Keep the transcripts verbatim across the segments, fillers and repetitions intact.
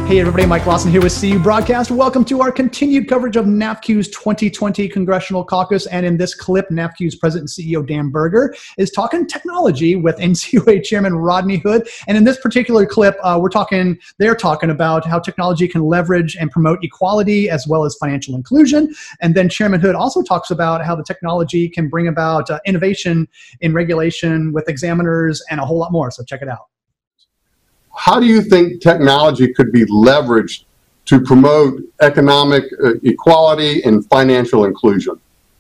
Hey everybody, Mike Lawson here with C U Broadcast. Welcome to our continued coverage of NAFCU's twenty twenty Congressional Caucus. And in this clip, NAFCU's President and C E O Dan Berger is talking technology with N C U A Chairman Rodney Hood. And in this particular clip, uh, we're talking, they're talking about how technology can leverage and promote equality as well as financial inclusion. And then Chairman Hood also talks about how the technology can bring about uh, innovation in regulation with examiners and a whole lot more. So check it out. How do you think technology could be leveraged to promote economic uh, equality and financial inclusion?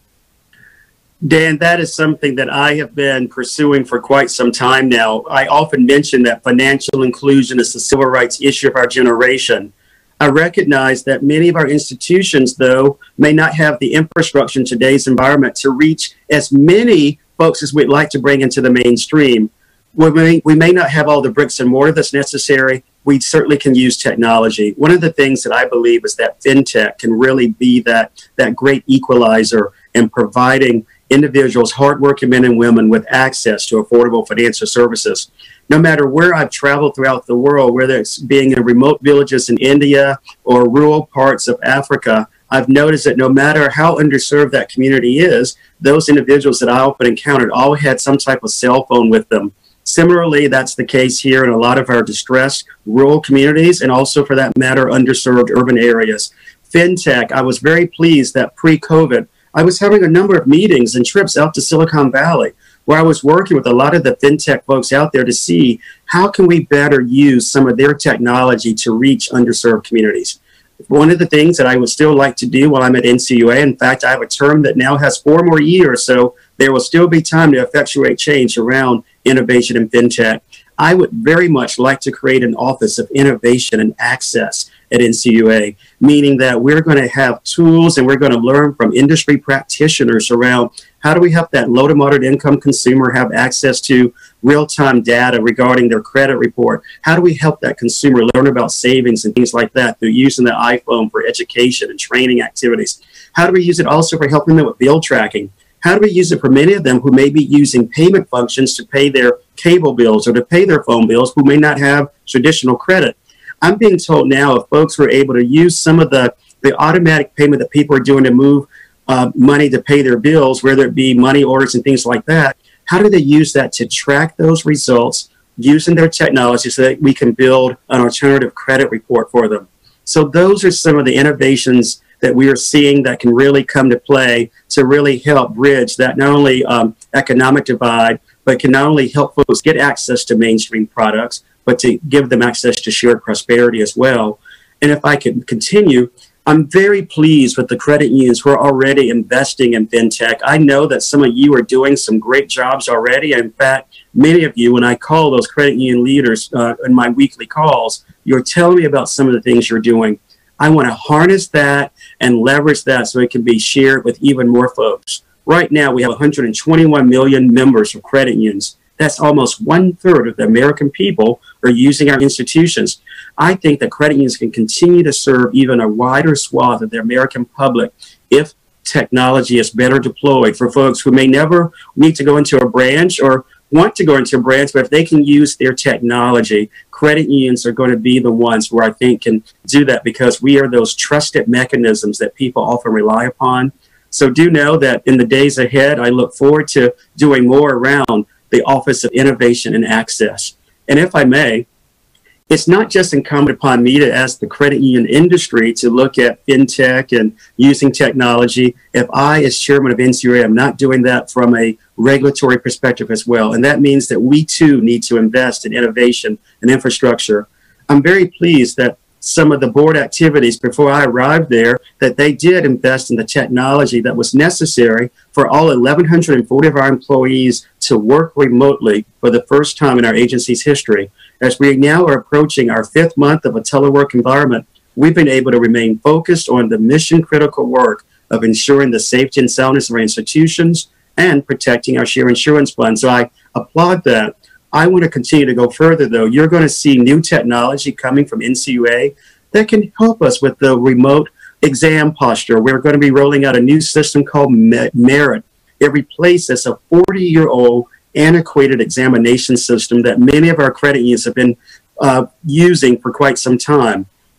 Dan, that is something that I have been pursuing for quite some time now. I often mention that financial inclusion is the civil rights issue of our generation. I recognize that many of our institutions, though, may not have the infrastructure in today's environment to reach as many folks as we'd like to bring into the mainstream. We may, we may not have all the bricks and mortar that's necessary. We certainly can use technology. One of the things that I believe is that fintech can really be that, that great equalizer in providing individuals, hardworking men and women, with access to affordable financial services. No matter where I've traveled throughout the world, whether it's being in remote villages in India or rural parts of Africa, I've noticed that no matter how underserved that community is, those individuals that I often encountered all had some type of cell phone with them. Similarly, that's the case here in a lot of our distressed rural communities and also, for that matter, underserved urban areas. Fintech, I was very pleased that pre-COVID, I was having a number of meetings and trips out to Silicon Valley where I was working with a lot of the fintech folks out there to see how can we better use some of their technology to reach underserved communities. One of the things that I would still like to do while I'm at N C U A, in fact, I have a term that now has four more years, so there will still be time to effectuate change around innovation in fintech. I would very much like to create an office of innovation and access at N C U A, meaning that we're going to have tools and we're going to learn from industry practitioners around how do we help that low to moderate income consumer have access to real-time data regarding their credit report? How do we help that consumer learn about savings and things like that through using the iPhone for education and training activities? How do we use it also for helping them with bill tracking? How do we use it for many of them who may be using payment functions to pay their cable bills or to pay their phone bills who may not have traditional credit? I'm being told now if folks were able to use some of the, the automatic payment that people are doing to move uh, money to pay their bills, whether it be money orders and things like that, how do they use that to track those results using their technology so that we can build an alternative credit report for them? So those are some of the innovations that we are seeing that can really come to play to really help bridge that not only um, economic divide, but can not only help folks get access to mainstream products, but to give them access to shared prosperity as well. And if I can continue, I'm very pleased with the credit unions who are already investing in fintech. I know that some of you are doing some great jobs already. In fact, many of you, when I call those credit union leaders uh, in my weekly calls, you're telling me about some of the things you're doing. I want to harness that and leverage that so it can be shared with even more folks. Right now, we have one hundred twenty-one million members of credit unions. That's almost one third of the American people are using our institutions. I think that credit unions can continue to serve even a wider swath of the American public if technology is better deployed for folks who may never need to go into a branch or want to go into a branch, but if they can use their technology, credit unions are going to be the ones where I think can do that because we are those trusted mechanisms that people often rely upon. So do know that in the days ahead, I look forward to doing more around the Office of Innovation and Access. And if I may, it's not just incumbent upon me to ask the credit union industry to look at fintech and using technology. If I, as chairman of N C U A, am not doing that from a regulatory perspective as well. And that means that we too need to invest in innovation and infrastructure. I'm very pleased that some of the board activities before I arrived there, that they did invest in the technology that was necessary for all eleven forty of our employees to work remotely for the first time in our agency's history. As we now are approaching our fifth month of a telework environment, we've been able to remain focused on the mission critical work of ensuring the safety and soundness of our institutions and protecting our share insurance fund. So I applaud that. I want to continue to go further, though. You're going to see new technology coming from N C U A that can help us with the remote exam posture. We're going to be rolling out a new system called Merit. It replaces a forty-year-old antiquated examination system that many of our credit unions have been uh, using for quite some time.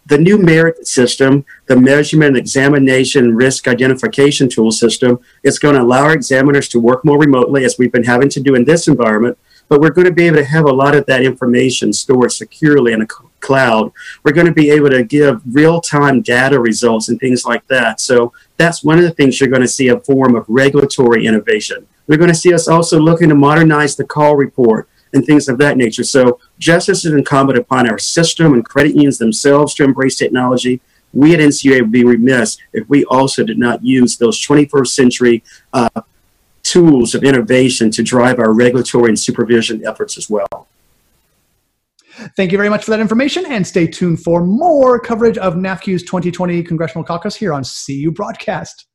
the new merit system, the measurement, examination, risk identification tool system, is going to allow our examiners to work more remotely, as we've been having to do in this environment. But we're going to be able to have a lot of that information stored securely in a cloud. We're going to be able to give real-time data results and things like that. So that's one of the things you're going to see, a form of regulatory innovation. We're going to see us also looking to modernize the call report and things of that nature. So just as it's incumbent upon our system and credit unions themselves to embrace technology, we at N C U A would be remiss if we also did not use those twenty-first century uh, tools of innovation to drive our regulatory and supervision efforts as well. Thank you very much for that information, and stay tuned for more coverage of NAFCU's twenty twenty Congressional Caucus here on C U Broadcast.